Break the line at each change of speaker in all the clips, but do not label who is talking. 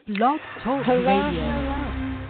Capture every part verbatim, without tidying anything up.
Blog Talk
Hello,
Radio.
hello.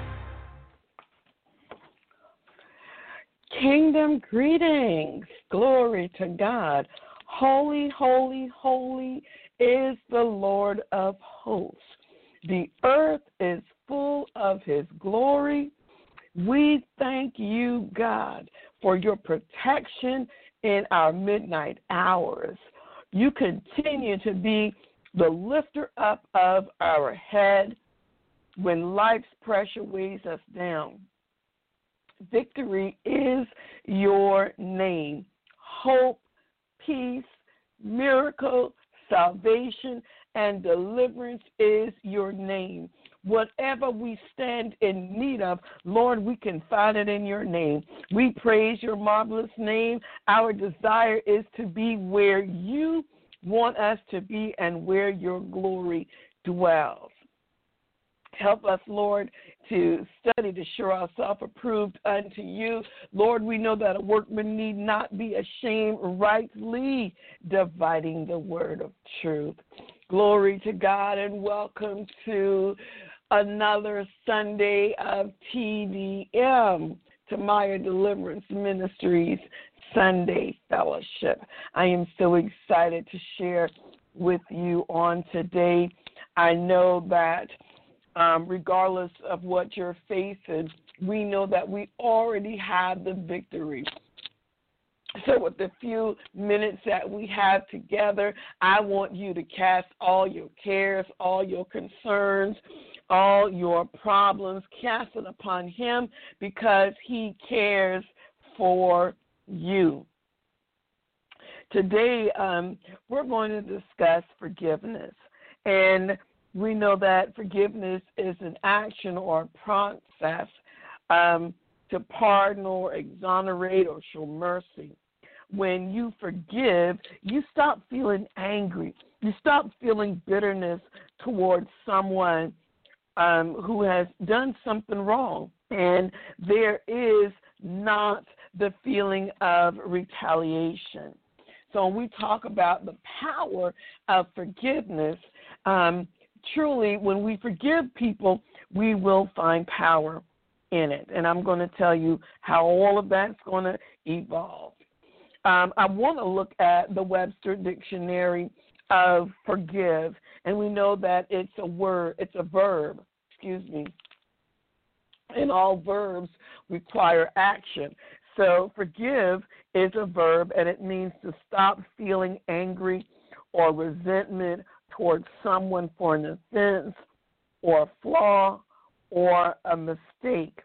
Kingdom greetings. Glory to God. Holy, holy, holy is the Lord of hosts. The earth is full of his glory. We thank you, God, for your protection in our midnight hours. You continue to be the lifter up of our head when life's pressure weighs us down. Victory is your name. Hope, peace, miracle, salvation, and deliverance is your name. Whatever we stand in need of, Lord, we can find it in your name. We praise your marvelous name. Our desire is to be where you want us to be and where your glory dwells. Help us, Lord, to study to show ourselves approved unto you. Lord, we know that a workman need not be ashamed, rightly dividing the word of truth. Glory to God, and welcome to another Sunday of T D M, Tamaya Deliverance Ministries Sunday Fellowship. I am so excited to share with you on today. I know that um, regardless of what you're facing, we know that we already have the victory. So with the few minutes that we have together, I want you to cast all your cares, all your concerns, all your problems, cast it upon him because he cares for you. Today, um, we're going to discuss forgiveness. And we know that forgiveness is an action or a process um, to pardon or exonerate or show mercy. When you forgive, you stop feeling angry. You stop feeling bitterness towards someone um, who has done something wrong. And there is not the feeling of retaliation. So when we talk about the power of forgiveness, um, truly when we forgive people, we will find power in it. And I'm going to tell you how all of that's going to evolve. Um, I want to look at the Webster Dictionary of forgive, and we know that it's a word, it's a verb, excuse me, and all verbs require action. So forgive is a verb, and it means to stop feeling angry or resentment towards someone for an offense or a flaw or a mistake.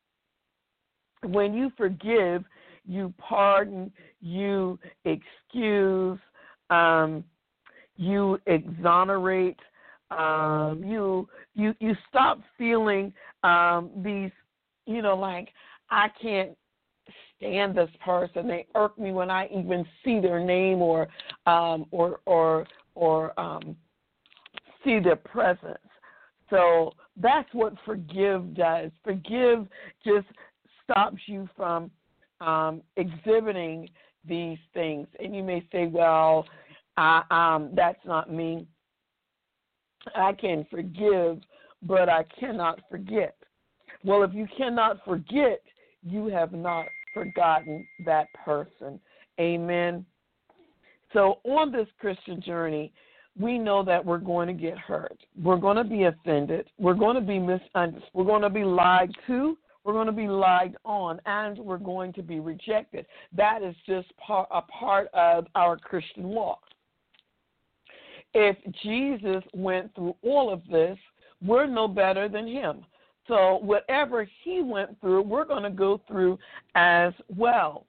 When you forgive, you pardon, you excuse, um, you exonerate, um, you you you stop feeling um, these, you know, like I can't stand this person. They irk me when I even see their name or um, or or or um, see their presence. So that's what forgive does. Forgive just stops you from Um, exhibiting these things. And you may say, well, I, um, that's not me. I can forgive, but I cannot forget. Well, if you cannot forget, you have not forgotten that person. Amen. So on this Christian journey, we know that we're going to get hurt. We're going to be offended. We're going to be misunderstood. We're going to be lied to. We're going to be lied on, and we're going to be rejected. That is just part, a part of our Christian walk. If Jesus went through all of this, we're no better than him. So whatever he went through, we're going to go through as well.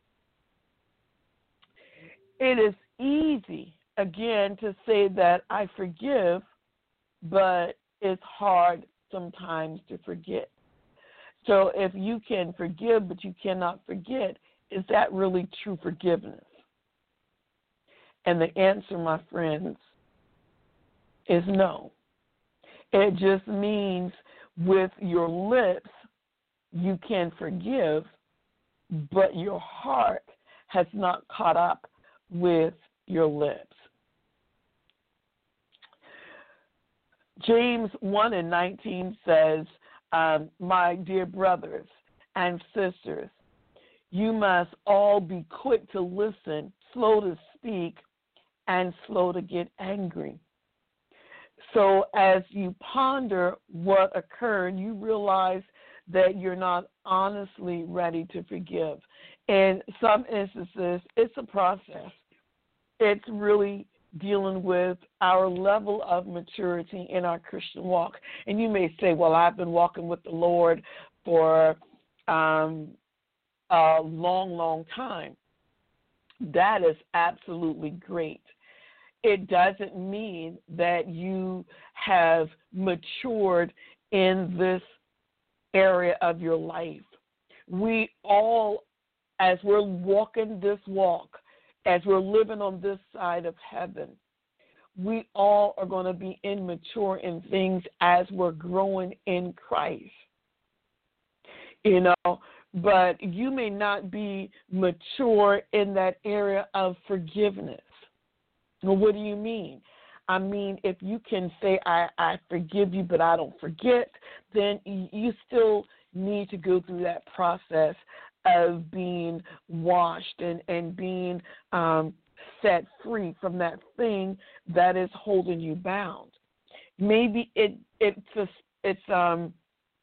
It is easy, again, to say that I forgive, but it's hard sometimes to forget. So if you can forgive but you cannot forget, is that really true forgiveness? And the answer, my friends, is no. It just means with your lips you can forgive, but your heart has not caught up with your lips. James one and nineteen says, um, my dear brothers and sisters, you must all be quick to listen, slow to speak, and slow to get angry. So as you ponder what occurred, you realize that you're not honestly ready to forgive. In some instances, it's a process. It's really dealing with our level of maturity in our Christian walk. And you may say, well, I've been walking with the Lord for um, a long, long time. That is absolutely great. It doesn't mean that you have matured in this area of your life. We all, as we're walking this walk, as we're living on this side of heaven, we all are going to be immature in things as we're growing in Christ. You know, but you may not be mature in that area of forgiveness. Well, what do you mean? I mean, if you can say, I, I forgive you, but I don't forget, then you still need to go through that process of being washed and, and being um, set free from that thing that is holding you bound. Maybe it it's a, it's um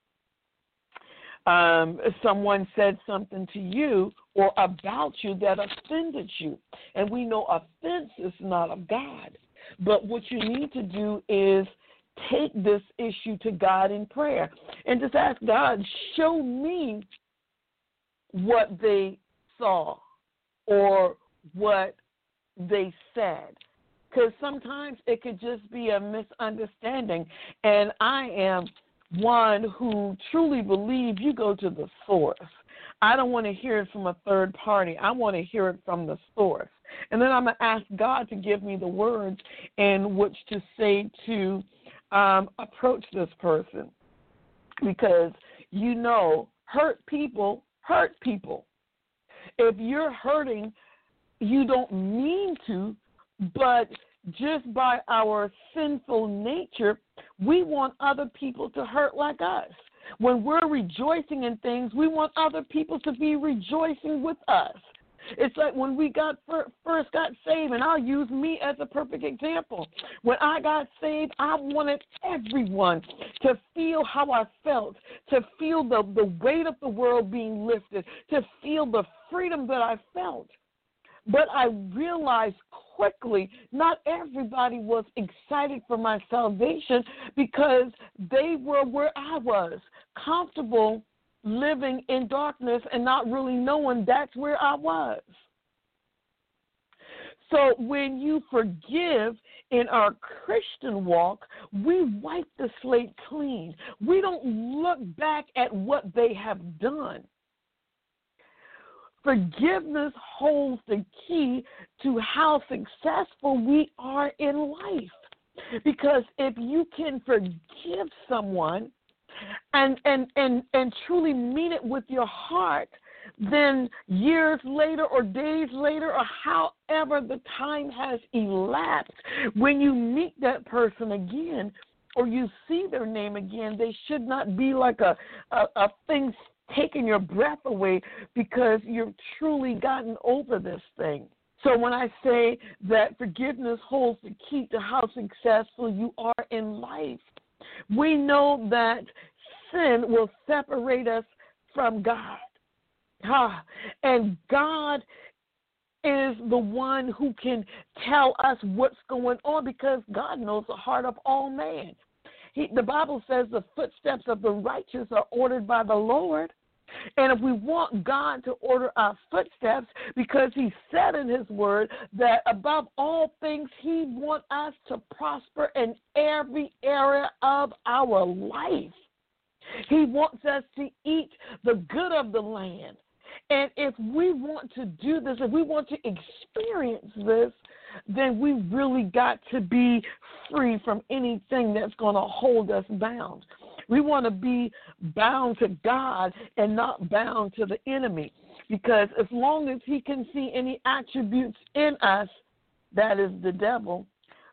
um someone said something to you or about you that offended you, and we know offense is not of God. But what you need to do is take this issue to God in prayer and just ask God, show me what they saw or what they said. Because sometimes it could just be a misunderstanding. And I am one who truly believes you go to the source. I don't want to hear it from a third party. I want to hear it from the source. And then I'm going to ask God to give me the words in which to say to um, approach this person. Because, you know, hurt people hurt people. If you're hurting, you don't mean to, but just by our sinful nature, we want other people to hurt like us. When we're rejoicing in things, we want other people to be rejoicing with us. It's like when we got first got saved, and I'll use me as a perfect example. When I got saved, I wanted everyone to feel how I felt, to feel the, the weight of the world being lifted, to feel the freedom that I felt. But I realized quickly not everybody was excited for my salvation because they were where I was, comfortable living in darkness and not really knowing that's where I was. So when you forgive in our Christian walk, we wipe the slate clean. We don't look back at what they have done. Forgiveness holds the key to how successful we are in life. Because if you can forgive someone and and, and, and truly mean it with your heart, then years later or days later or however the time has elapsed, when you meet that person again or you see their name again, they should not be like a, a, a thing taking your breath away because you've truly gotten over this thing. So when I say that forgiveness holds the key to how successful you are in life, we know that sin will separate us from God. Ah, and God is the one who can tell us what's going on because God knows the heart of all man. He, the Bible says the footsteps of the righteous are ordered by the Lord. And if we want God to order our footsteps, because he said in his word that above all things he wants us to prosper in every area of our life. He wants us to eat the good of the land. And if we want to do this, if we want to experience this, then we really got to be free from anything that's going to hold us bound. We want to be bound to God and not bound to the enemy, because as long as he can see any attributes in us, that is the devil,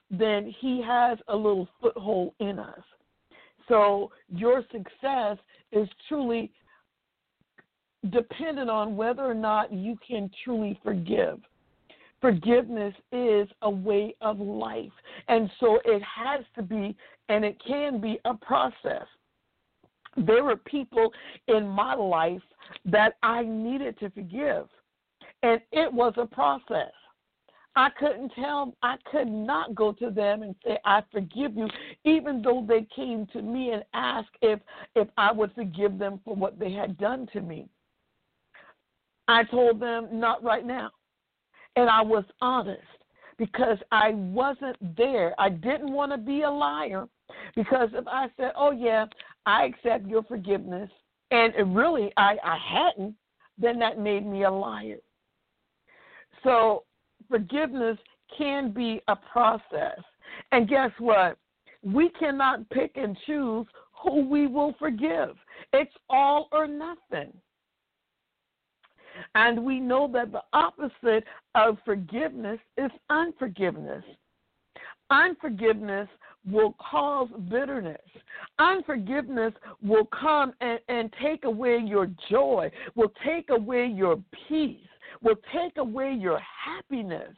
then he has a little foothold in us. So your success is truly dependent on whether or not you can truly forgive. Forgiveness is a way of life, and so it has to be, and it can be, a process. There were people in my life that I needed to forgive, and it was a process. I couldn't tell, I could not go to them and say, I forgive you, even though they came to me and asked if, if I would forgive them for what they had done to me. I told them, not right now. And I was honest because I wasn't there. I didn't want to be a liar, because if I said, oh, yeah, I accept your forgiveness, and it really I, I hadn't, then that made me a liar. So forgiveness can be a process. And guess what? We cannot pick and choose who we will forgive. It's all or nothing. And we know that the opposite of forgiveness is unforgiveness. Unforgiveness will cause bitterness. Unforgiveness will come and, and take away your joy, will take away your peace, will take away your happiness.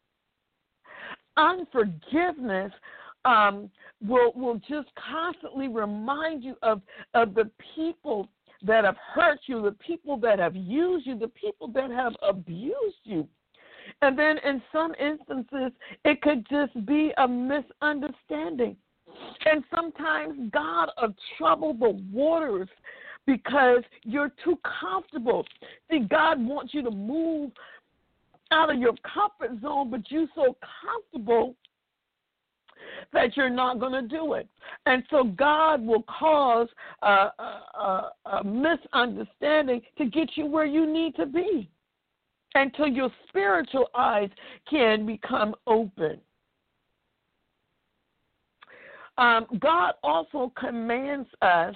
Unforgiveness um, will will just constantly remind you of, of the people that have hurt you, the people that have used you, the people that have abused you. And then in some instances, it could just be a misunderstanding. And sometimes God will trouble the waters because you're too comfortable. See, God wants you to move out of your comfort zone, but you're so comfortable that you're not going to do it. And so God will cause a, a, a misunderstanding to get you where you need to be, until your spiritual eyes can become open. Um, God also commands us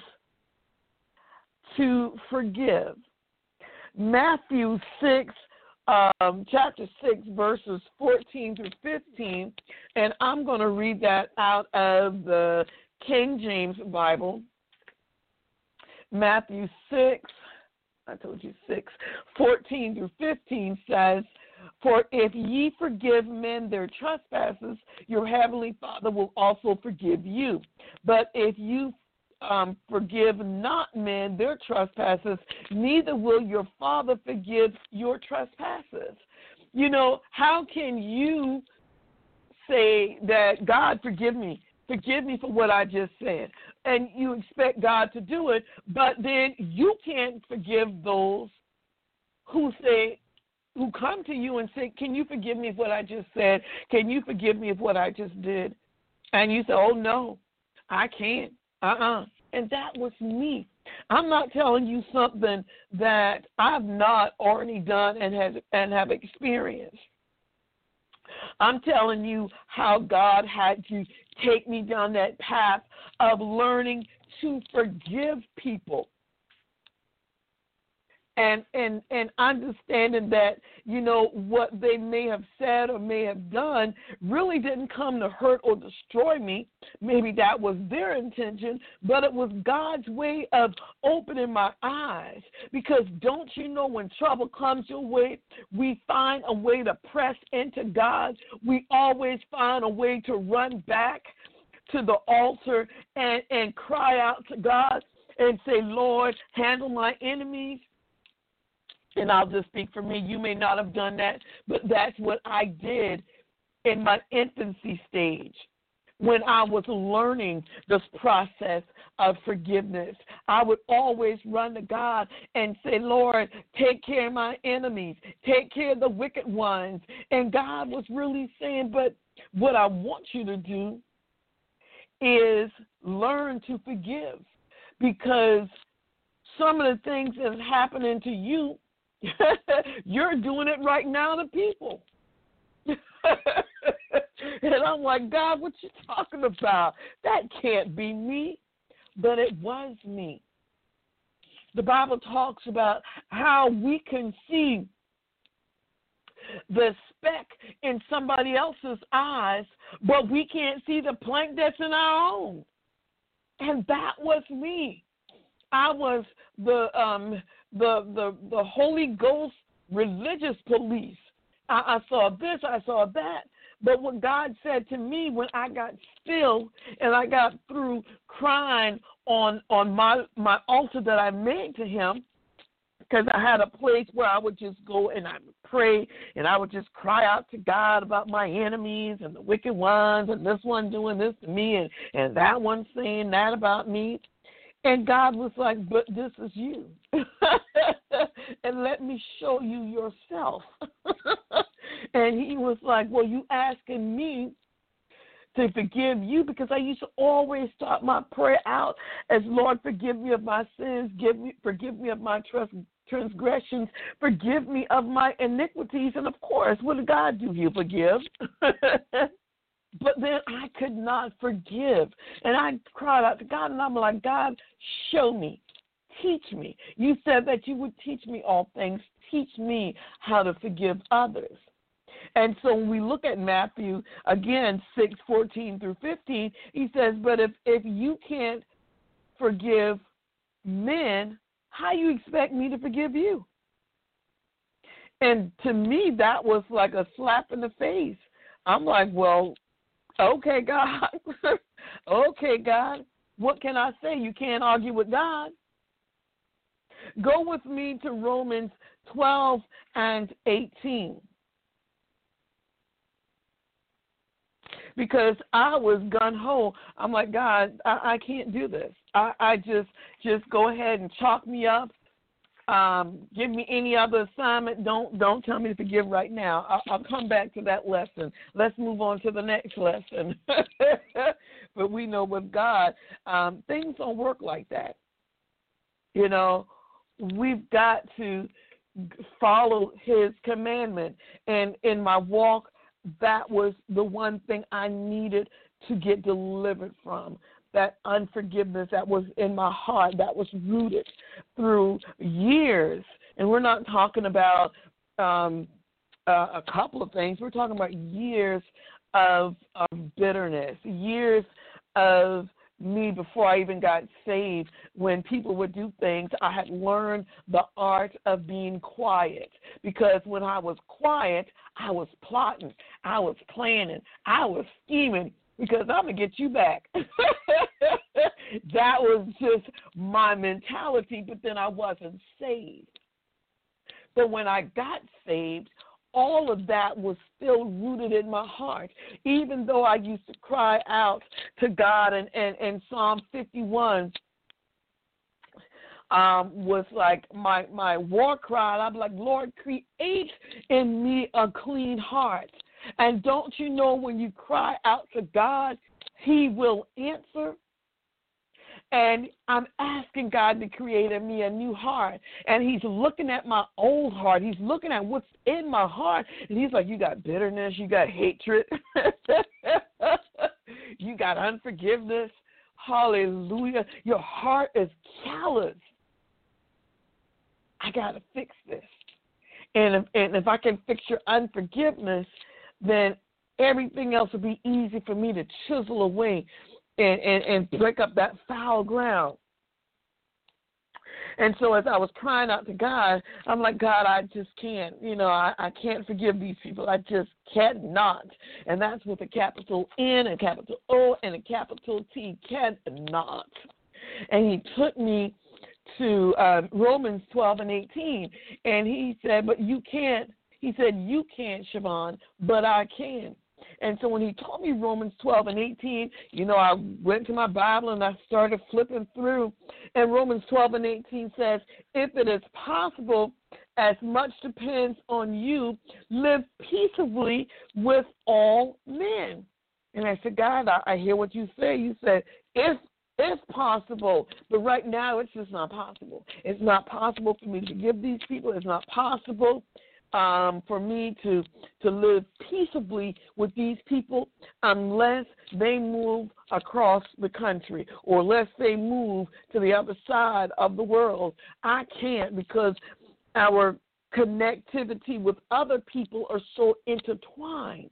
to forgive. Matthew six, um, chapter six, verses fourteen through fifteen, and I'm going to read that out of the King James Bible. Matthew six, I told you six, fourteen through fifteen says, for if ye forgive men their trespasses, your heavenly Father will also forgive you. But if you um, forgive not men their trespasses, neither will your Father forgive your trespasses. You know, how can you say that, God, forgive me, forgive me for what I just said, and you expect God to do it, but then you can't forgive those who say, who come to you and say, can you forgive me of what I just said? Can you forgive me of what I just did? And you say, oh, no, I can't. Uh-uh. And that was me. I'm not telling you something that I've not already done and has and have experienced. I'm telling you how God had to take me down that path of learning to forgive people. And, and and understanding that, you know, what they may have said or may have done really didn't come to hurt or destroy me. Maybe that was their intention, but it was God's way of opening my eyes. Because don't you know, when trouble comes your way, we find a way to press into God. We always find a way to run back to the altar and, and cry out to God and say, Lord, handle my enemies. And I'll just speak for me. You may not have done that, but that's what I did in my infancy stage when I was learning this process of forgiveness. I would always run to God and say, Lord, take care of my enemies. Take care of the wicked ones. And God was really saying, but what I want you to do is learn to forgive, because some of the things that are happening to you, you're doing it right now to people. And I'm like, God, what you talking about? That can't be me. But it was me. The Bible talks about how we can see the speck in somebody else's eyes, but we can't see the plank that's in our own. And that was me. I was the um, the the the Holy Ghost religious police. I, I saw this, I saw that. But what God said to me when I got still and I got through crying on on my, my altar that I made to him, because I had a place where I would just go and I would pray and I would just cry out to God about my enemies and the wicked ones and this one doing this to me and, and that one saying that about me. And God was like, but this is you. And let me show you yourself. And he was like, well, you asking me to forgive you, because I used to always start my prayer out as, Lord, forgive me of my sins, give me, forgive me of my trust, transgressions, forgive me of my iniquities. And, of course, what did God do? He'll forgive. But then I could not forgive. And I cried out to God, and I'm like, God, show me. Teach me. You said that you would teach me all things. Teach me how to forgive others. And so when we look at Matthew, again, six, fourteen through fifteen, he says, but if, if you can't forgive men, how you expect me to forgive you? And to me, that was like a slap in the face. I'm like, well, okay, God. Okay, God. What can I say? You can't argue with God. Go with me to Romans twelve and eighteen. Because I was gun-ho. I'm like, God, I, I can't do this. I, I just just go ahead and chalk me up. Um, give me any other assignment. Don't don't tell me to forgive right now. I'll, I'll come back to that lesson. Let's move on to the next lesson. But we know with God, um, things don't work like that. You know, we've got to follow his commandment. And in my walk, that was the one thing I needed to get delivered from. That unforgiveness that was in my heart, that was rooted through years. And we're not talking about um, uh, a couple of things. We're talking about years of, of bitterness, years of me before I even got saved. When people would do things, I had learned the art of being quiet, because when I was quiet, I was plotting, I was planning, I was scheming, because I'm going to get you back. That was just my mentality, but then I wasn't saved. But when I got saved, all of that was still rooted in my heart, even though I used to cry out to God. And, and, and Psalm fifty-one um, was like my, my war cry. I'm like, Lord, create in me a clean heart. And don't you know, when you cry out to God, he will answer? And I'm asking God to create in me a new heart. And he's looking at my old heart. He's looking at what's in my heart. And he's like, you got bitterness, you got hatred, you got unforgiveness. Hallelujah. Your heart is callous. I got to fix this. And if, and if I can fix your unforgiveness, then everything else will be easy for me to chisel away and, and, and break up that foul ground. And so as I was crying out to God, I'm like, God, I just can't, you know, I, I can't forgive these people. I just cannot. And that's with a capital N, a capital O, and a capital T, cannot. And he took me to uh, Romans twelve and eighteen, and he said, but you can't. He said, you can't, Siobhan, but I can. And so when he told me Romans twelve and eighteen, you know, I went to my Bible and I started flipping through. And Romans twelve and eighteen says, if it is possible, as much depends on you, live peaceably with all men. And I said, God, I, I hear what you say. You said, if It's possible, but right now it's just not possible. It's not possible for me to forgive these people. It's not possible um, for me to to live peaceably with these people unless they move across the country or unless they move to the other side of the world. I can't, because our connectivity with other people are so intertwined.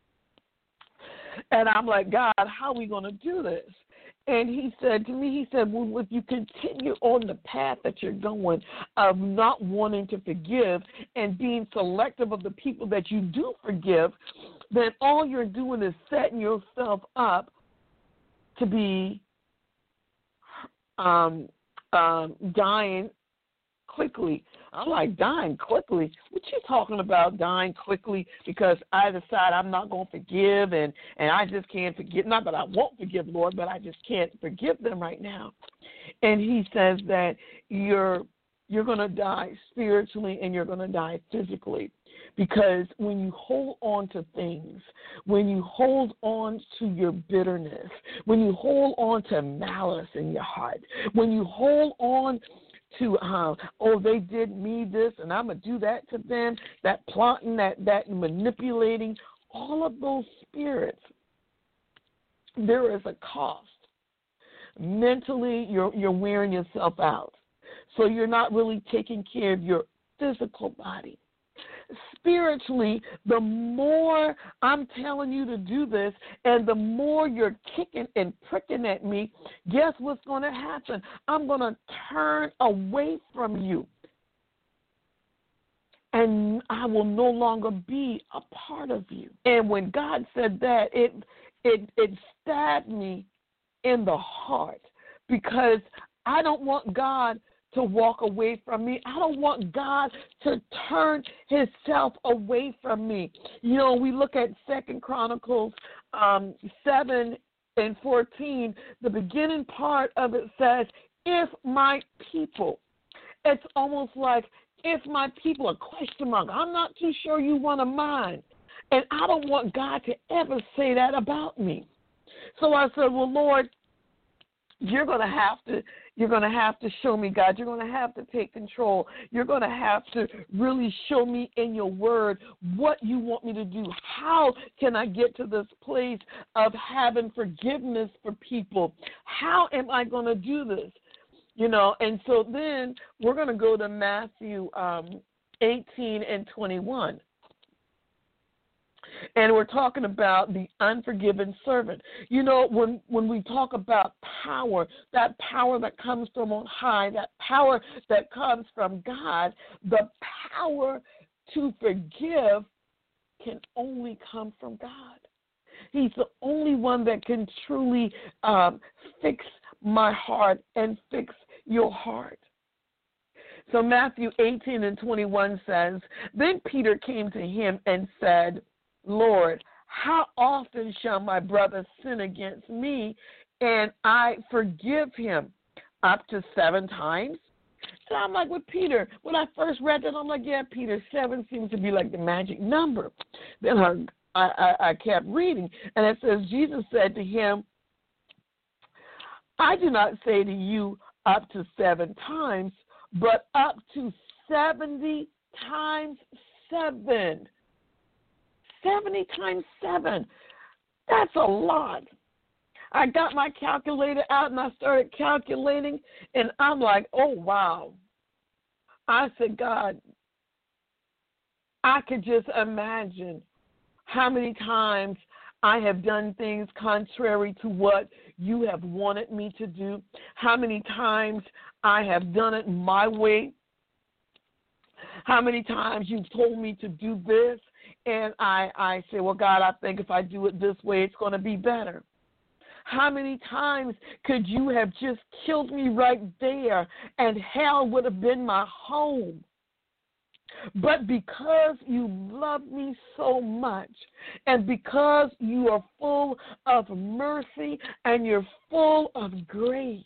And I'm like, God, how are we going to do this? And he said to me, he said, well, if you continue on the path that you're going of not wanting to forgive and being selective of the people that you do forgive, then all you're doing is setting yourself up to be um, um, dying quickly. I'm like, dying quickly? What you talking about, dying quickly because I decide I'm not going to forgive and, and I just can't forgive. Not that I won't forgive, Lord, but I just can't forgive them right now. And he says that you're you're going to die spiritually and you're going to die physically. Because when you hold on to things, when you hold on to your bitterness, when you hold on to malice in your heart, when you hold on to, uh, oh, they did me this and I'm going to do that to them, that plotting, that, that manipulating, all of those spirits, there is a cost. Mentally, you're, you're wearing yourself out. So you're not really taking care of your physical body. Spiritually, the more I'm telling you to do this and the more you're kicking and pricking at me, guess what's going to happen? I'm going to turn away from you. And I will no longer be a part of you. And when God said that, it it it stabbed me in the heart because I don't want God to walk away from me. I don't want God to turn himself away from me. You know, we look at Second Chronicles um, seven and fourteen. The beginning part of it says, if my people. It's almost like, if my people, a question mark. I'm not too sure you one of mine. And I don't want God to ever say that about me. So I said, well, Lord, you're going to have to You're going to have to show me, God. You're going to have to take control. You're going to have to really show me in your word what you want me to do. How can I get to this place of having forgiveness for people? How am I going to do this? You know, and so then we're going to go to Matthew um, eighteen and twenty-one. And we're talking about the unforgiven servant. You know, when, when we talk about power, that power that comes from on high, that power that comes from God, the power to forgive can only come from God. He's the only one that can truly um, fix my heart and fix your heart. So Matthew eighteen and twenty-one says, then Peter came to him and said, Lord, how often shall my brother sin against me and I forgive him? Up to seven times? And I'm like, with Peter, when I first read that, I'm like, yeah, Peter, seven seems to be like the magic number. Then I, I, I kept reading, and it says, Jesus said to him, I do not say to you up to seven times, but up to seventy times seven. seventy times seven. That's a lot. I got my calculator out and I started calculating, and I'm like, oh, wow. I said, God, I could just imagine how many times I have done things contrary to what you have wanted me to do, how many times I have done it my way, how many times you've told me to do this, and I, I say, well, God, I think if I do it this way, it's going to be better. How many times could you have just killed me right there and hell would have been my home? But because you love me so much and because you are full of mercy and you're full of grace,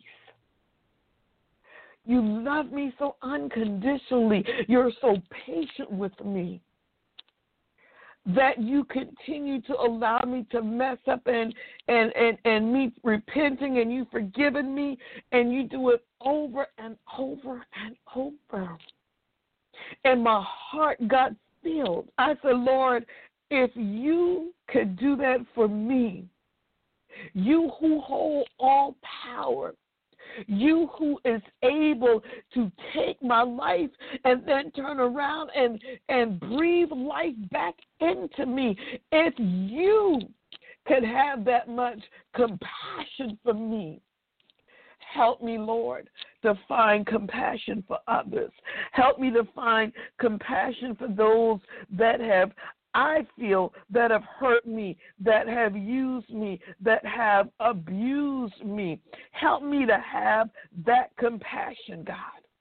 you love me so unconditionally, you're so patient with me, that you continue to allow me to mess up and, and, and, and me repenting and you forgiving me, and you do it over and over and over. And my heart got filled. I said, Lord, if you could do that for me, you who hold all power, You who is able to take my life and then turn around and, and breathe life back into me. If you could have that much compassion for me, help me, Lord, to find compassion for others. Help me to find compassion for those that have, I feel, that have hurt me, that have used me, that have abused me. Help me to have that compassion, God.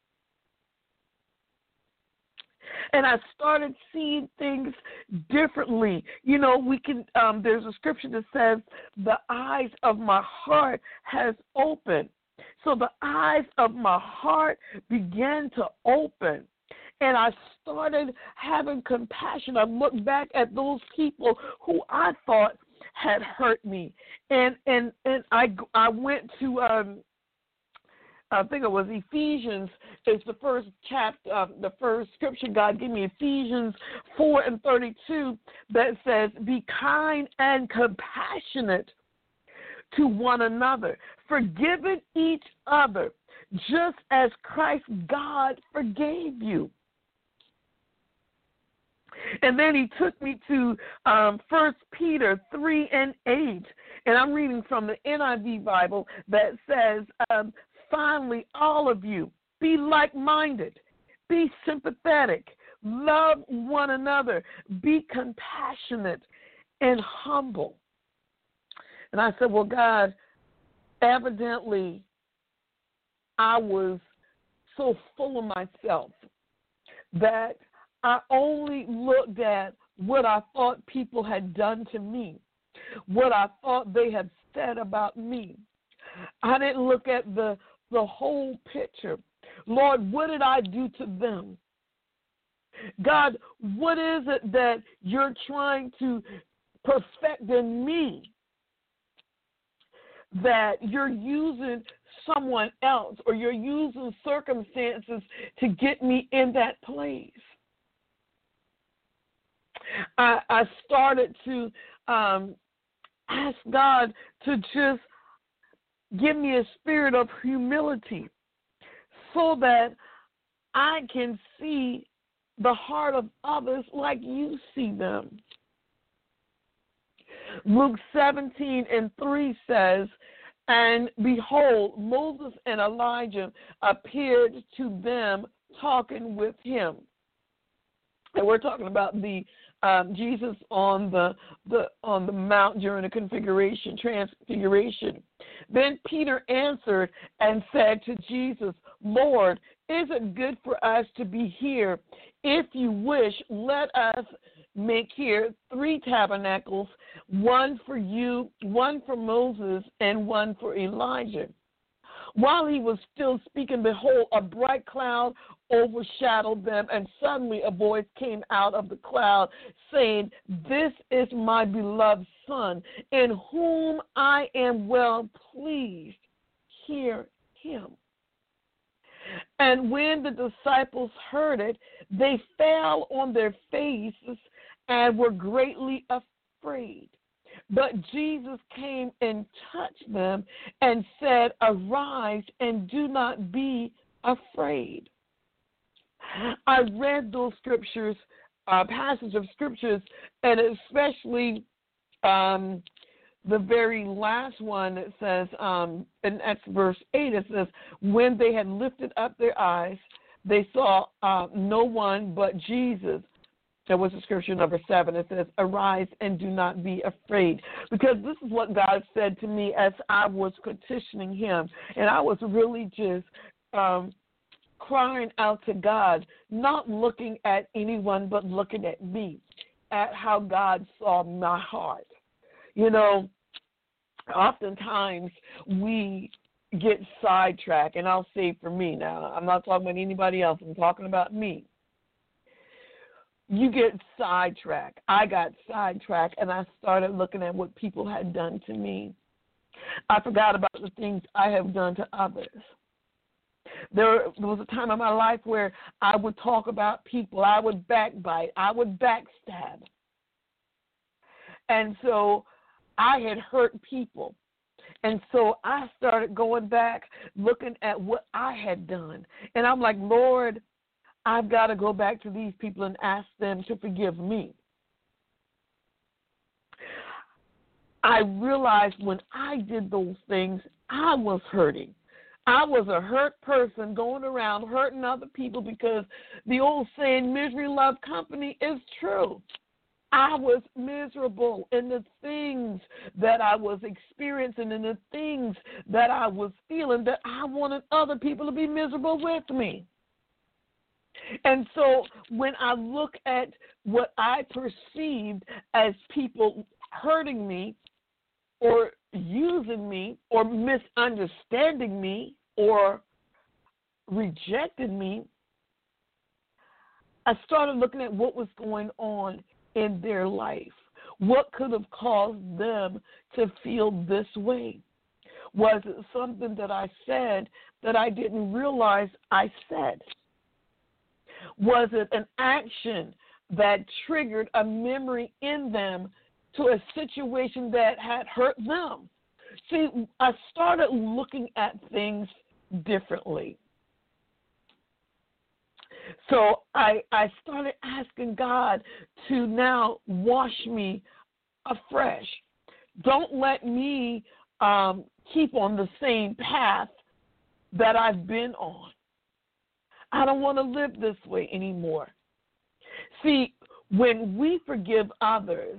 And I started seeing things differently. You know, we can, um, there's a scripture that says, the eyes of my heart has opened. So the eyes of my heart began to open. And I started having compassion. I looked back at those people who I thought had hurt me. And and, and I, I went to, um, I think it was Ephesians. It's the first chapter, uh, the first scripture God gave me, Ephesians four and thirty-two, that says, be kind and compassionate to one another, forgiving each other, just as Christ God forgave you. And then he took me to um, First Peter three and eight, and I'm reading from the N I V Bible that says, um, finally, all of you, be like-minded, be sympathetic, love one another, be compassionate and humble. And I said, well, God, evidently I was so full of myself that I only looked at what I thought people had done to me, what I thought they had said about me. I didn't look at the, the whole picture. Lord, what did I do to them? God, what is it that you're trying to perfect in me that you're using someone else or you're using circumstances to get me in that place? I, I started to um, ask God to just give me a spirit of humility so that I can see the heart of others like you see them. Luke seventeen and three says, and behold, Moses and Elijah appeared to them talking with him. And we're talking about the um, Jesus on the, the on the mount during the configuration, transfiguration. Then Peter answered and said to Jesus, Lord, is it good for us to be here? If you wish, let us make here three tabernacles, one for you, one for Moses, and one for Elijah. While he was still speaking, behold, a bright cloud overshadowed them, and suddenly a voice came out of the cloud saying, this is my beloved Son, in whom I am well pleased. Hear him. And when the disciples heard it, they fell on their faces and were greatly afraid. But Jesus came and touched them and said, arise and do not be afraid. I read those scriptures, uh, passage of scriptures, and especially um, the very last one that says, um, and that's verse eight, it says, when they had lifted up their eyes, they saw uh, no one but Jesus. That was the scripture number seven. It says, arise and do not be afraid. Because this is what God said to me as I was petitioning him. And I was really just um, crying out to God, not looking at anyone but looking at me, at how God saw my heart. You know, oftentimes we get sidetracked, and I'll say for me now, I'm not talking about anybody else, I'm talking about me. You get sidetracked. I got sidetracked, and I started looking at what people had done to me. I forgot about the things I have done to others. There was a time in my life where I would talk about people. I would backbite. I would backstab. And so I had hurt people. And so I started going back, looking at what I had done. And I'm like, Lord, I've got to go back to these people and ask them to forgive me. I realized when I did those things, I was hurting. I was a hurt person going around hurting other people because the old saying, misery loves company, is true. I was miserable in the things that I was experiencing and the things that I was feeling that I wanted other people to be miserable with me. And so when I look at what I perceived as people hurting me or using me or misunderstanding me or rejecting me, I started looking at what was going on in their life. What could have caused them to feel this way? Was it something that I said that I didn't realize I said? Was it an action that triggered a memory in them to a situation that had hurt them? See, I started looking at things differently. So I, I started asking God to now wash me afresh. Don't let me um, keep on the same path that I've been on. I don't want to live this way anymore. See, when we forgive others,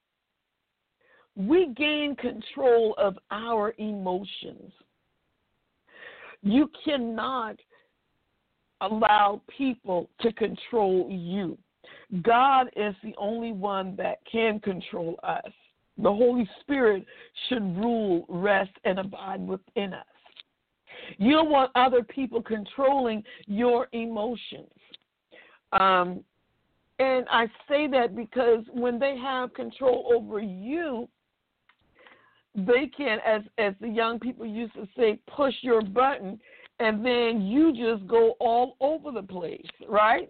we gain control of our emotions. You cannot allow people to control you. God is the only one that can control us. The Holy Spirit should rule, rest, and abide within us. You don't want other people controlling your emotions. Um, and I say that because when they have control over you, they can, as, as the young people used to say, push your button, and then you just go all over the place, right?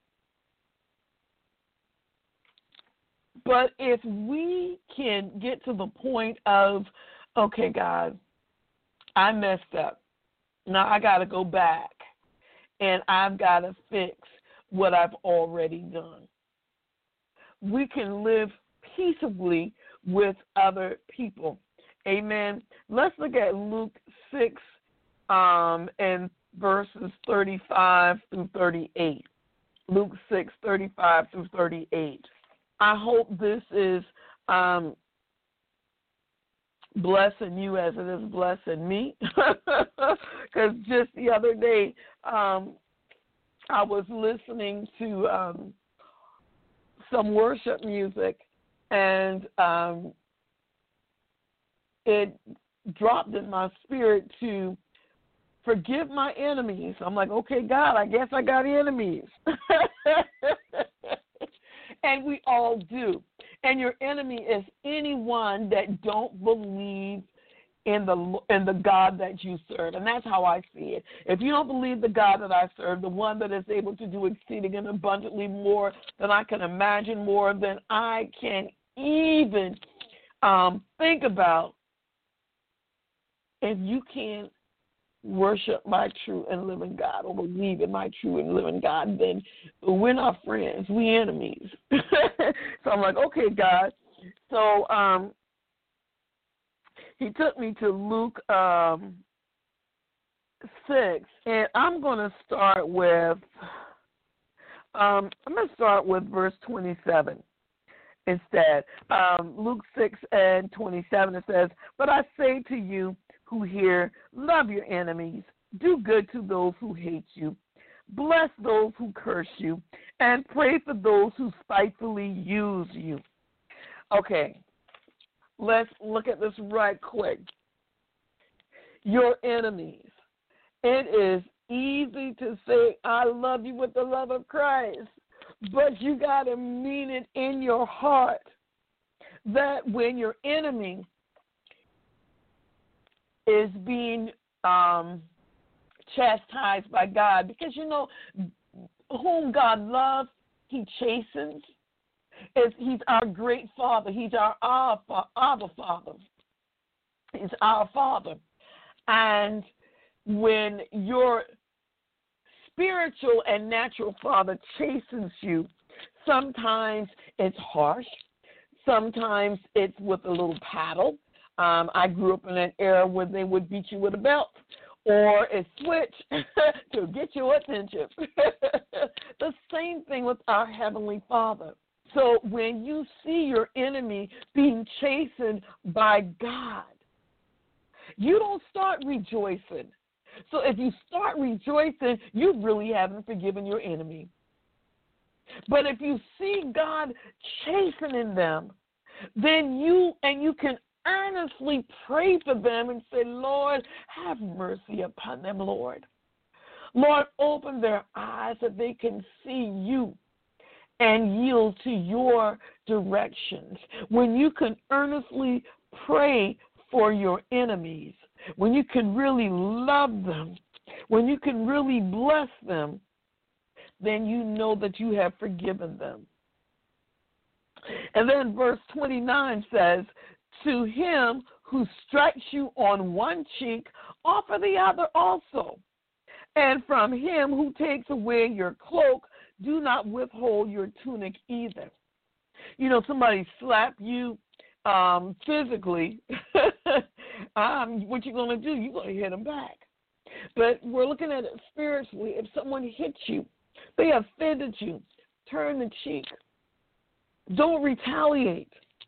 But if we can get to the point of, okay, God, I messed up. Now I got to go back, and I've got to fix what I've already done. We can live peaceably with other people. Amen. Let's look at Luke six um, and verses thirty-five through thirty-eight. Luke six, thirty-five through thirty-eight. I hope this is um, blessing you as it is blessing me. Because just the other day, um, I was listening to um, some worship music, and um, it dropped in my spirit to forgive my enemies. I'm like, okay, God, I guess I got enemies. And we all do. And your enemy is anyone that don't believe in the in the God that you serve. And that's how I see it. If you don't believe the God that I serve, the one that is able to do exceeding and abundantly more than I can imagine, more than I can even um, think about, if you can't worship my true and living God or believe in my true and living God, then we're not friends. We enemies. So I'm like, okay, God. So um, he took me to Luke um, six, and I'm going to start with, um, I'm going to start with verse twenty-seven instead. Um, Luke six and twenty-seven, it says, but I say to you who hear, love your enemies, do good to those who hate you, bless those who curse you, and pray for those who spitefully use you. Okay, let's look at this right quick. Your enemies. It is easy to say, I love you with the love of Christ, but you got to mean it in your heart that when your enemy is being um, chastised by God, because, you know, whom God loves, he chastens. It's, he's our great Father. He's our Abba Father. He's our Father. And when your spiritual and natural father chastens you, sometimes it's harsh. Sometimes it's with a little paddle. Um, I grew up in an era where they would beat you with a belt or a switch to get your attention. The same thing with our Heavenly Father. So when you see your enemy being chastened by God, you don't start rejoicing. So if you start rejoicing, you really haven't forgiven your enemy. But if you see God chastening them, then you, and you can earnestly pray for them and say, Lord, have mercy upon them, Lord. Lord, open their eyes that they can see you and yield to your directions. When you can earnestly pray for your enemies, when you can really love them, when you can really bless them, then you know that you have forgiven them. And then verse twenty-nine says, to him who strikes you on one cheek, offer the other also. And from him who takes away your cloak, do not withhold your tunic either. You know, somebody slap you um, physically, um, what you're going to do, you're going to hit them back. But we're looking at it spiritually. If someone hits you, they offended you, turn the cheek. Don't retaliate.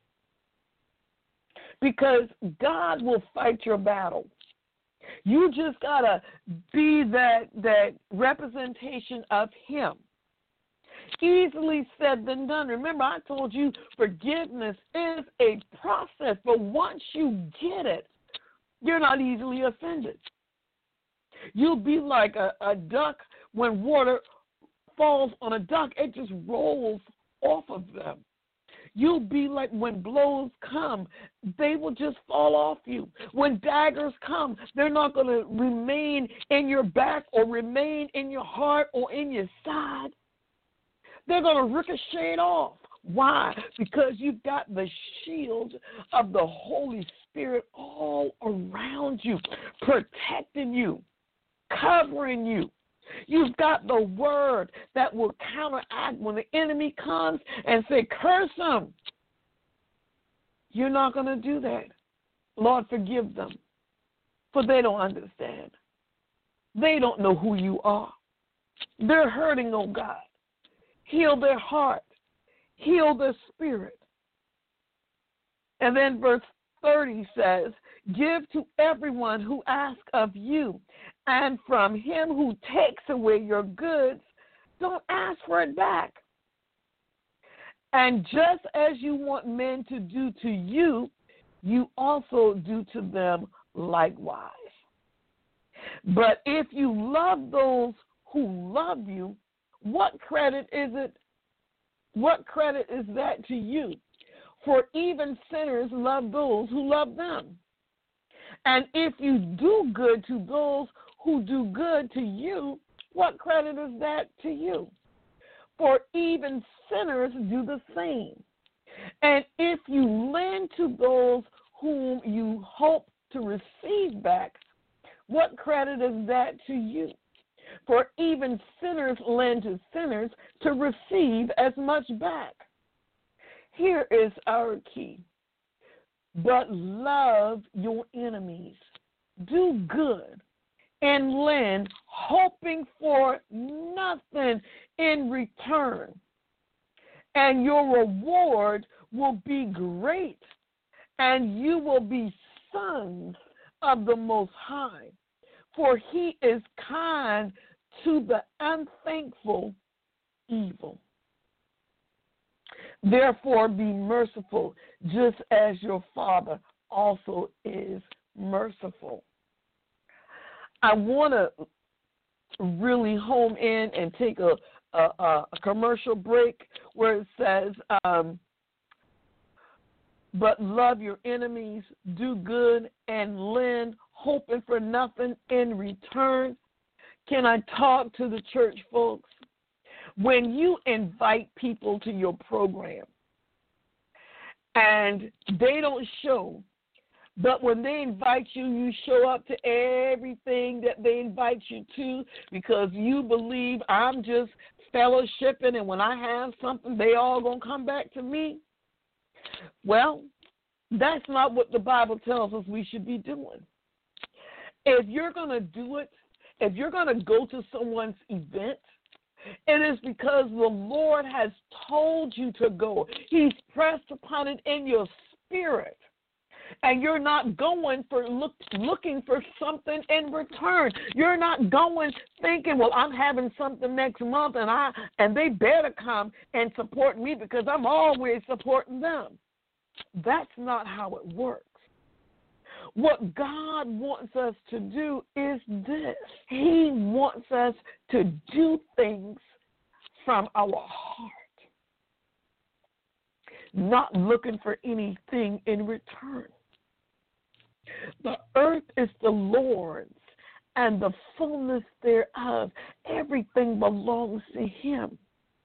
Because God will fight your battle. You just got to be that, that representation of him. Easily said than done. Remember, I told you forgiveness is a process, but once you get it, you're not easily offended. You'll be like a, a duck when water falls on a duck, it just rolls off of them. You'll be like when blows come, they will just fall off you. When daggers come, they're not going to remain in your back or remain in your heart or in your side. They're going to ricochet off. Why? Because you've got the shield of the Holy Spirit all around you, protecting you, covering you. You've got the word that will counteract when the enemy comes and say, curse them. You're not going to do that. Lord, forgive them, for they don't understand. They don't know who you are. They're hurting, oh God. Heal their heart. Heal their spirit. And then verse thirty says, give to everyone who asks of you, and from him who takes away your goods, don't ask for it back. And just as you want men to do to you, you also do to them likewise. But if you love those who love you, what credit is it? What credit is that to you? For even sinners love those who love them. And if you do good to those who do good to you, what credit is that to you? For even sinners do the same. And if you lend to those whom you hope to receive back, what credit is that to you? For even sinners lend to sinners to receive as much back. Here is our key. But love your enemies. Do good and lend, hoping for nothing in return. And your reward will be great, and you will be sons of the Most High. For he is kind to the unthankful evil. Therefore be merciful, just as your Father also is merciful. I want to really home in and take a, a, a commercial break where it says, um, but love your enemies, do good, and lend, hoping for nothing in return. Can I talk to the church folks? When you invite people to your program and they don't show But when they invite you, you show up to everything that they invite you to because you believe I'm just fellowshipping, and when I have something, they all going to come back to me. Well, that's not what the Bible tells us we should be doing. If you're going to do it, if you're going to go to someone's event, it is because the Lord has told you to go. He's pressed upon it in your spirit. And you're not going for look, looking for something in return. You're not going thinking, well, I'm having something next month, and I and they better come and support me because I'm always supporting them. That's not how it works. What God wants us to do is this. He wants us to do things from our heart, not looking for anything in return. The earth is the Lord's and the fullness thereof. Everything belongs to him.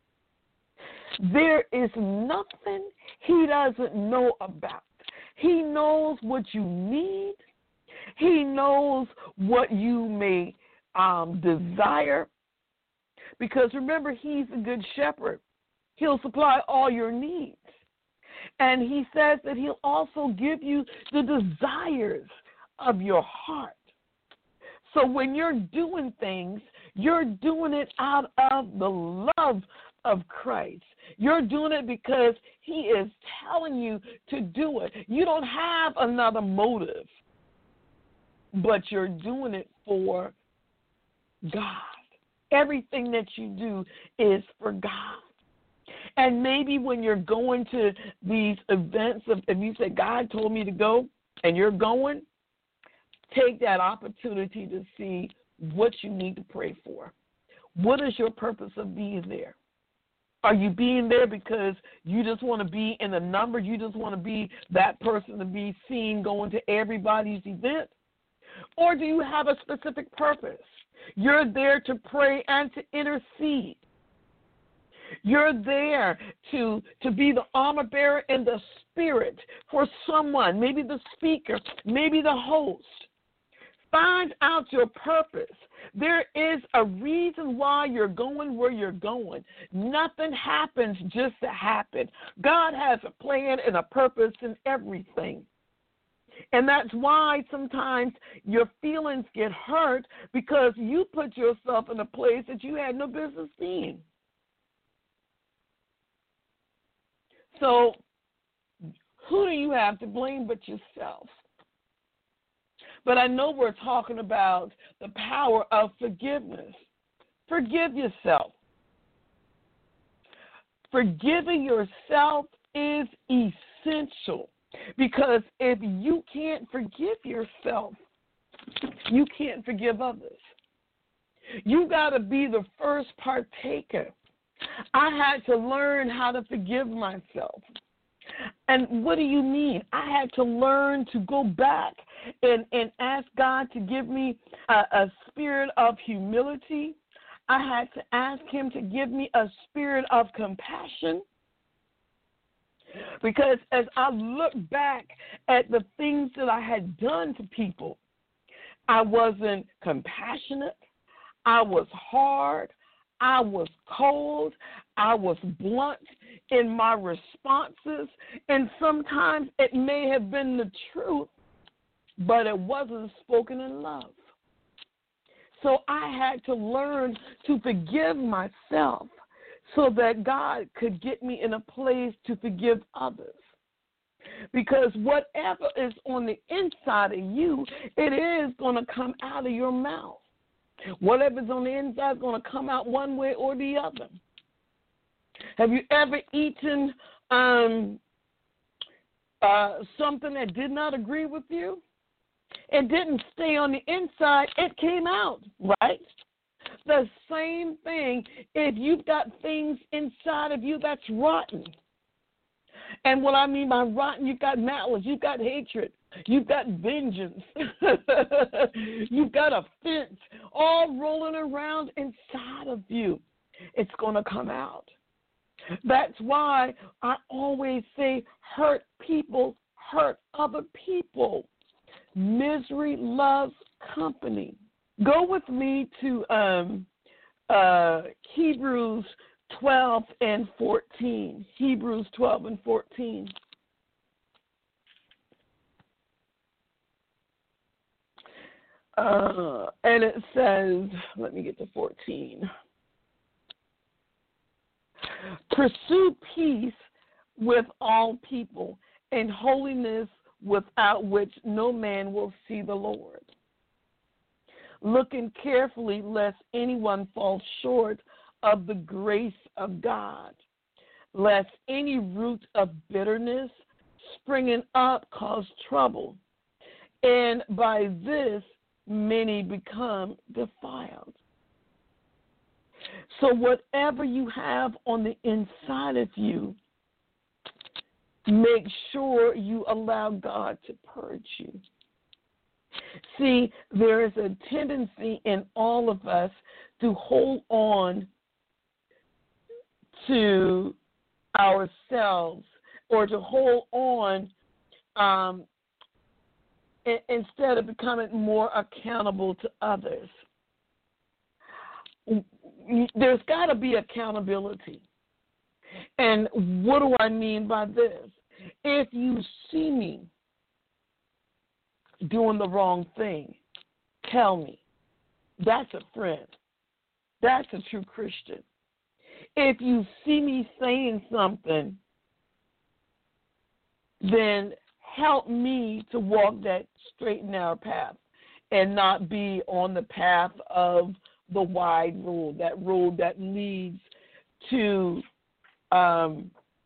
There is nothing he doesn't know about. He knows what you need. He knows what you may um, desire. Because remember, he's a good shepherd. He'll supply all your needs. And he says that he'll also give you the desires of your heart. So when you're doing things, you're doing it out of the love of Christ. You're doing it because he is telling you to do it. You don't have another motive, but you're doing it for God. Everything that you do is for God. And maybe when you're going to these events, of, if you say, God told me to go, and you're going, take that opportunity to see what you need to pray for. What is your purpose of being there? Are you being there because you just want to be in the number? You just want to be that person to be seen going to everybody's event? Or do you have a specific purpose? You're there to pray and to intercede. You're there to, to be the armor bearer in the spirit for someone, maybe the speaker, maybe the host. Find out your purpose. There is a reason why you're going where you're going. Nothing happens just to happen. God has a plan and a purpose in everything. And that's why sometimes your feelings get hurt because you put yourself in a place that you had no business being. So who do you have to blame but yourself? But I know we're talking about the power of forgiveness. Forgive yourself. Forgiving yourself is essential because if you can't forgive yourself, you can't forgive others. You got to be the first partaker. I had to learn how to forgive myself. And what do you mean? I had to learn to go back and, and ask God to give me a, a spirit of humility. I had to ask him to give me a spirit of compassion. Because as I look back at the things that I had done to people, I wasn't compassionate. I was hard. I was cold. I was blunt in my responses. And sometimes it may have been the truth, but it wasn't spoken in love. So I had to learn to forgive myself so that God could get me in a place to forgive others. Because whatever is on the inside of you, it is going to come out of your mouth. Whatever's on the inside is going to come out one way or the other. Have you ever eaten um, uh, something that did not agree with you? It didn't stay on the inside. It came out, right? The same thing if you've got things inside of you that's rotten. And what I mean by rotten, you've got malice, you've got hatred, you've got vengeance, you've got offense, all rolling around inside of you. It's going to come out. That's why I always say hurt people hurt other people. Misery loves company. Go with me to um, uh, Hebrews twelve and fourteen. Hebrews twelve and fourteen. Uh, and it says, let me get to fourteen. Pursue peace with all people and holiness, without which no man will see the Lord. Looking carefully lest anyone fall short of the grace of God, lest any root of bitterness springing up cause trouble, and by this many become defiled. So whatever you have on the inside of you, make sure you allow God to purge you. See, there is a tendency in all of us to hold on to ourselves or to hold on um, instead of becoming more accountable to others. There's got to be accountability. And what do I mean by this? If you see me doing the wrong thing, tell me. That's a friend. That's a true Christian. If you see me saying something, then help me to walk that straight and narrow path and not be on the path of the wide rule, that rule that leads to um,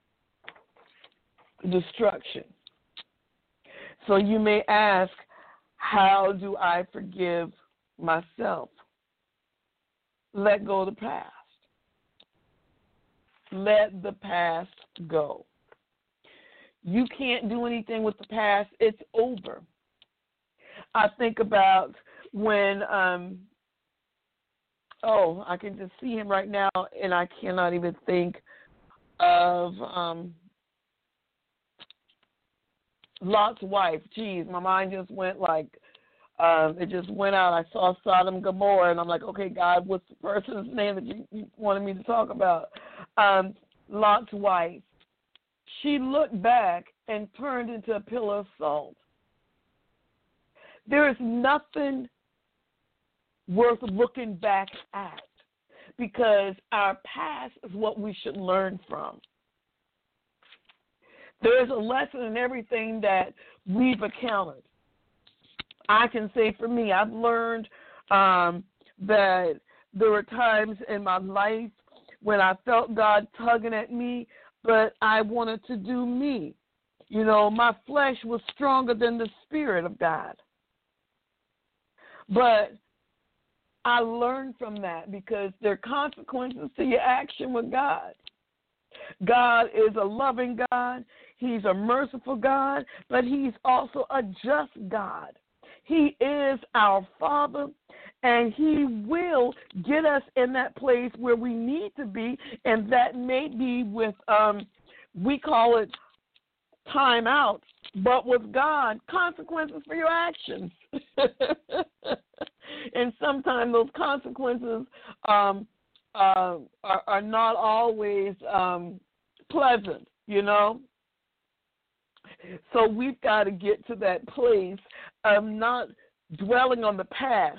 destruction. So you may ask, how do I forgive myself? Let go of the past. Let the past go. You can't do anything with the past. It's over. I think about when, um, oh, I can just see him right now, and I cannot even think of um, Lot's wife. Geez, my mind just went like, um, it just went out. I saw Sodom and Gomorrah, and I'm like, okay, God, what's the person's name that you, you wanted me to talk about? Um, Lot's wife. She looked back and turned into a pillar of salt. There is nothing worth looking back at because our past is what we should learn from. There's a lesson in everything that we've encountered. I can say for me, I've learned um, that there were times in my life when I felt God tugging at me, but I wanted to do me. You know, my flesh was stronger than the Spirit of God. But I learned from that because there are consequences to your action with God. God is a loving God. He's a merciful God, but he's also a just God. He is our Father, and he will get us in that place where we need to be, and that may be with, um, we call it time out, but with God, consequences for your actions. And sometimes those consequences um, uh, are, are not always um, pleasant, you know. So we've got to get to that place of not dwelling on the past,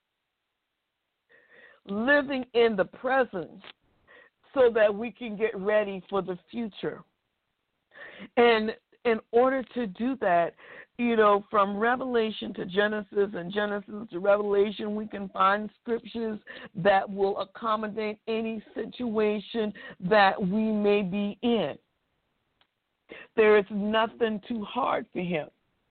living in the present so that we can get ready for the future. And in order to do that, you know, from Revelation to Genesis and Genesis to Revelation, we can find scriptures that will accommodate any situation that we may be in. There is nothing too hard for him.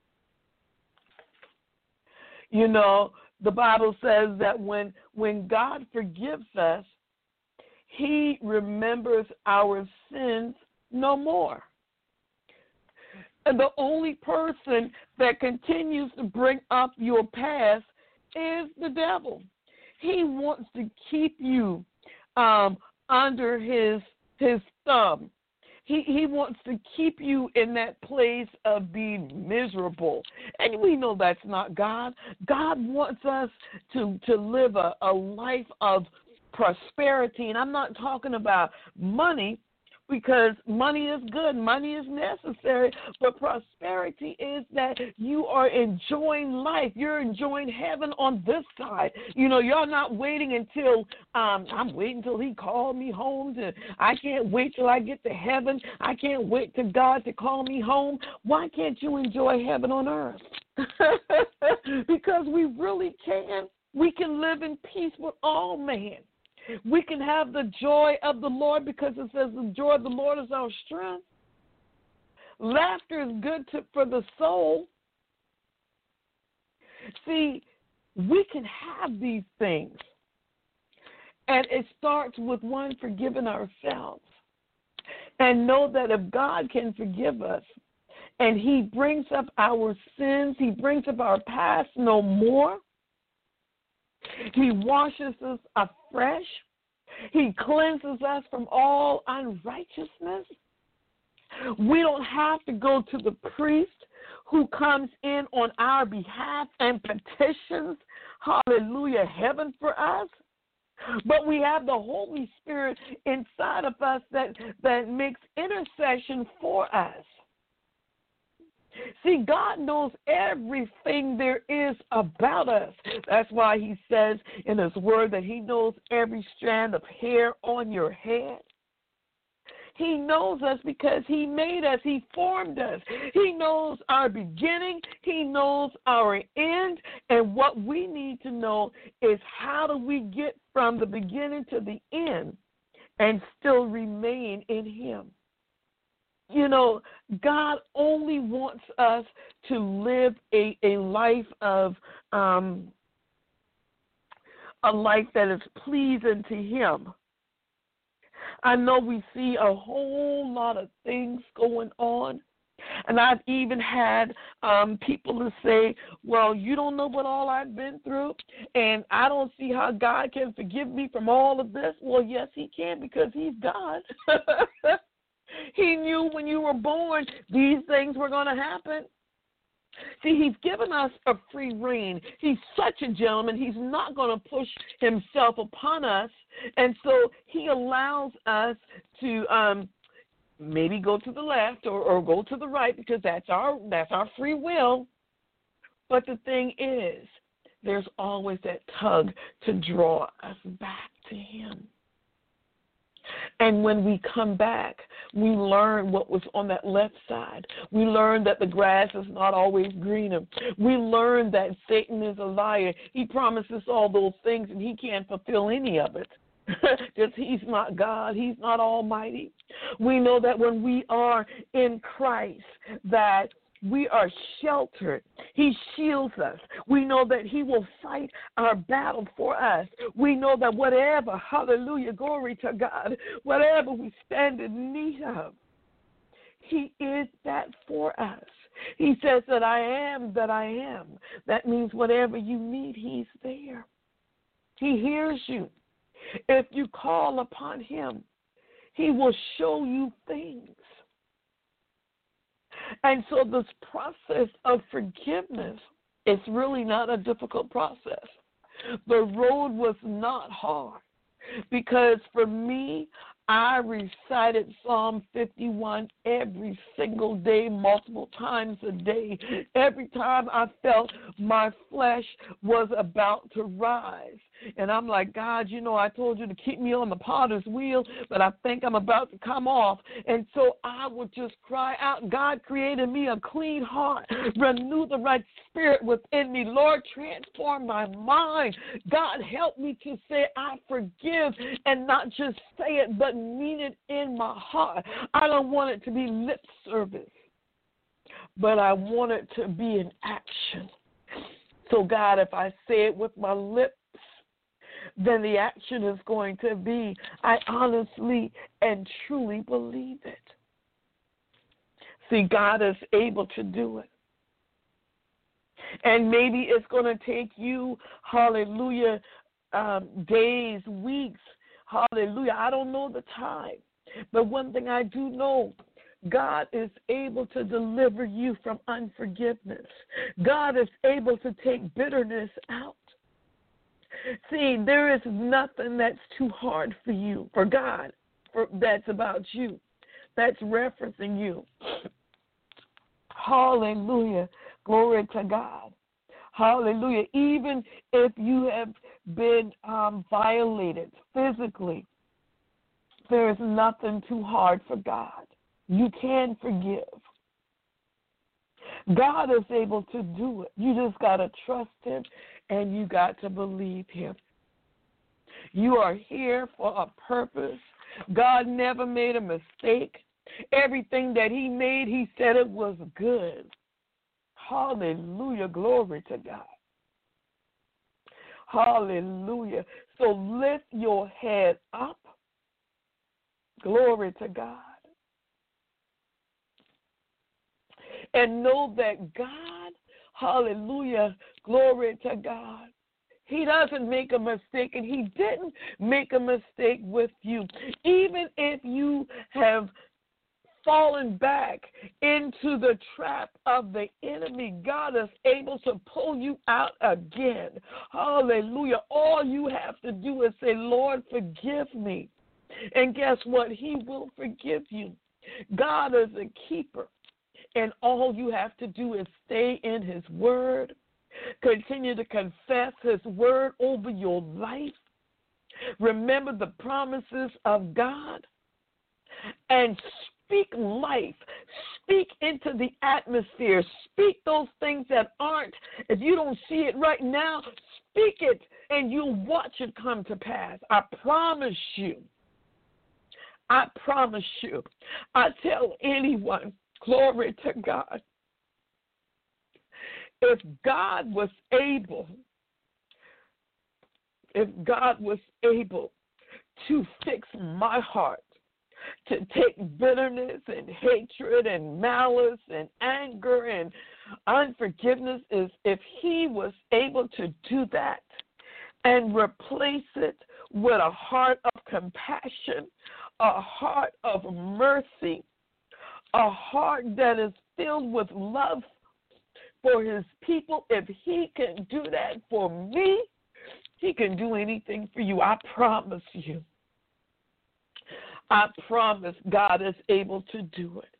You know, the Bible says that when when God forgives us, he remembers our sins no more. And the only person that continues to bring up your past is the devil. He wants to keep you um, under his his thumb. He he wants to keep you in that place of being miserable. And we know that's not God. God wants us to, to live a, a life of prosperity. And I'm not talking about money, because money is good, money is necessary, but prosperity is that you are enjoying life. You're enjoying heaven on this side. You know, you're not waiting until, um, I'm waiting until he called me home. To, I can't wait till I get to heaven. I can't wait to God to call me home. Why can't you enjoy heaven on earth? Because we really can. We can live in peace with all men. We can have the joy of the Lord, because it says the joy of the Lord is our strength. Laughter is good to, for the soul. See, we can have these things. And it starts with one, forgiving ourselves. And know that if God can forgive us, and he brings up our sins, he brings up our past no more, he washes us afresh. He cleanses us from all unrighteousness. We don't have to go to the priest who comes in on our behalf and petitions, hallelujah, heaven for us. But we have the Holy Spirit inside of us that, that makes intercession for us. See, God knows everything there is about us. That's why he says in his word that he knows every strand of hair on your head. He knows us because he made us. He formed us. He knows our beginning. He knows our end. And what we need to know is, how do we get from the beginning to the end and still remain in him? You know, God only wants us to live a, a life of um, a life that is pleasing to him. I know we see a whole lot of things going on, and I've even had um, people to say, well, you don't know what all I've been through, and I don't see how God can forgive me from all of this. Well, yes, he can, because he's God. He knew when you were born these things were going to happen. See, he's given us a free rein. He's such a gentleman. He's not going to push himself upon us. And so he allows us to um, maybe go to the left or, or go to the right, because that's our that's our free will. But the thing is, there's always that tug to draw us back to him. And when we come back, we learn what was on that left side. We learn that the grass is not always greener. We learn that Satan is a liar. He promises all those things, and he can't fulfill any of it. Because he's not God. He's not almighty. We know that when we are in Christ, that we are sheltered. He shields us. We know that he will fight our battle for us. We know that whatever, hallelujah, glory to God, whatever we stand in need of, he is that for us. He says that I am that I am. That means whatever you need, he's there. He hears you. If you call upon him, he will show you things. And so this process of forgiveness is really not a difficult process. The road was not hard, because for me, I recited Psalm fifty-one every single day, multiple times a day. Every time I felt my flesh was about to rise. And I'm like, God, you know, I told you to keep me on the potter's wheel, but I think I'm about to come off. And so I would just cry out, God, created me a clean heart. Renew the right spirit within me. Lord, transform my mind. God, help me to say I forgive, and not just say it, but mean it in my heart. I don't want it to be lip service, but I want it to be an action. So, God, if I say it with my lips, then the action is going to be, I honestly and truly believe it. See, God is able to do it. And maybe it's going to take you, hallelujah, um, days, weeks, hallelujah. I don't know the time. But one thing I do know, God is able to deliver you from unforgiveness. God is able to take bitterness out. See, there is nothing that's too hard for you, for God, for, that's about you, that's referencing you. Hallelujah. Glory to God. Hallelujah. Even if you have been um, violated physically, there is nothing too hard for God. You can forgive. God is able to do it. You just got to trust him and you got to believe him. You are here for a purpose. God never made a mistake. Everything that he made, he said it was good. Hallelujah. Glory to God. Hallelujah. So lift your head up. Glory to God. And know that God, hallelujah, glory to God, he doesn't make a mistake, and he didn't make a mistake with you. Even if you have fallen back into the trap of the enemy, God is able to pull you out again. Hallelujah. All you have to do is say, Lord, forgive me. And guess what? He will forgive you. God is a keeper. And all you have to do is stay in his word, continue to confess his word over your life, remember the promises of God, and speak life. Speak into the atmosphere. Speak those things that aren't. If you don't see it right now, speak it, and you'll watch it come to pass. I promise you. I promise you. I tell anyone, glory to God. If God was able, if God was able to fix my heart, to take bitterness and hatred and malice and anger and unforgiveness, is if he was able to do that and replace it with a heart of compassion, a heart of mercy, a heart that is filled with love for his people, if he can do that for me, he can do anything for you. I promise you. I promise God is able to do it.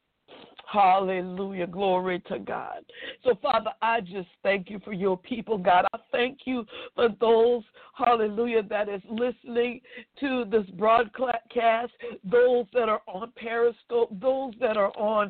Hallelujah. Glory to God. So, Father, I just thank you for your people, God. I thank you for those, hallelujah, that is listening to this broadcast, those that are on Periscope, those that are on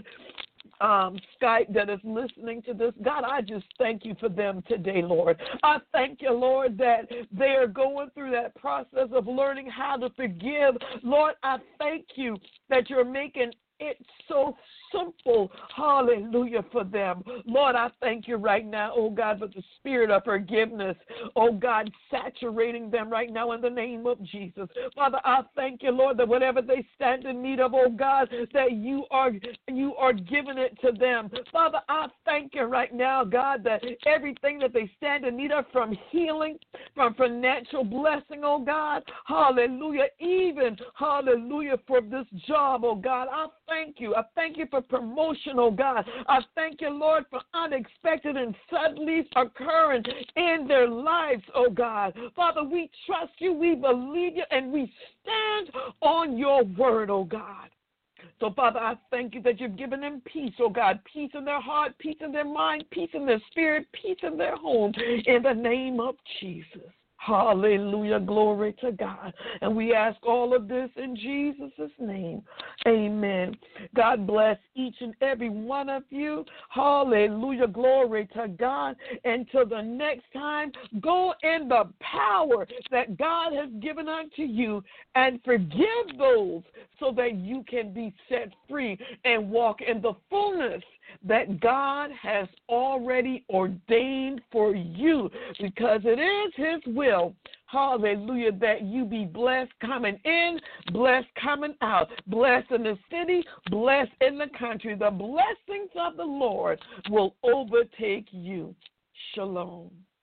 Um, Skype that is listening to this. God, I just thank you for them today, Lord. I thank you, Lord, that they are going through that process of learning how to forgive. Lord, I thank you that you're making it so simple, hallelujah, for them. Lord, I thank you right now, oh God, for the spirit of forgiveness, oh God, saturating them right now in the name of Jesus. Father, I thank you, Lord, that whatever they stand in need of, oh God, that you are you are giving it to them. Father, I thank you right now, God, that everything that they stand in need of, from healing, from financial blessing, oh God, hallelujah, even, hallelujah, for this job, oh God, I thank you. I thank you for promotion, oh God. I thank you, Lord, for unexpected and suddenly occurring in their lives, oh God. Father, we trust you, we believe you, and we stand on your word, oh God. So, Father, I thank you that you've given them peace, oh God, peace in their heart, peace in their mind, peace in their spirit, peace in their home, in the name of Jesus. Hallelujah. Glory to God. And we ask all of this in Jesus' name. Amen. God bless each and every one of you. Hallelujah. Glory to God. Until the next time, go in the power that God has given unto you and forgive those so that you can be set free and walk in the fullness that God has already ordained for you, because it is his will, hallelujah, that you be blessed coming in, blessed coming out, blessed in the city, blessed in the country. The blessings of the Lord will overtake you. Shalom.